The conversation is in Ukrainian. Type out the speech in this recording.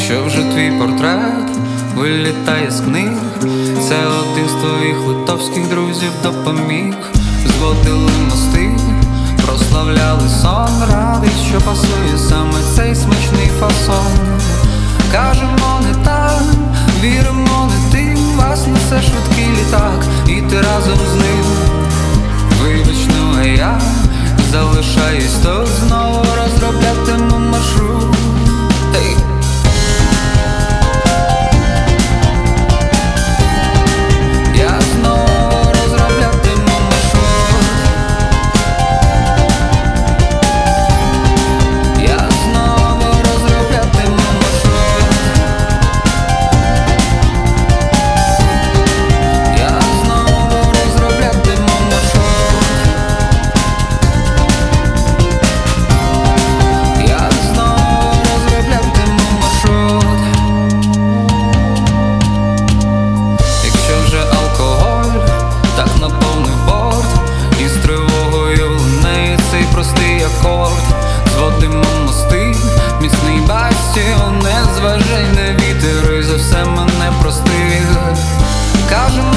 Якщо вже твій портрет вилітає з книг, це один з твоїх литовських друзів допоміг. Зводили мости, прославляли сон, радий, що пасує саме цей смачний фасон. Кажемо не так, віримо не тим, вас несе швидкий літак, і ти разом з ним. Вибач, ну а я залишаюсь тут, знову розроблятиму маршрут. Hey. Простий акорд, зводимо мости, міцний бастіон, не зважай на вітер, і за все мене прости. Кажемо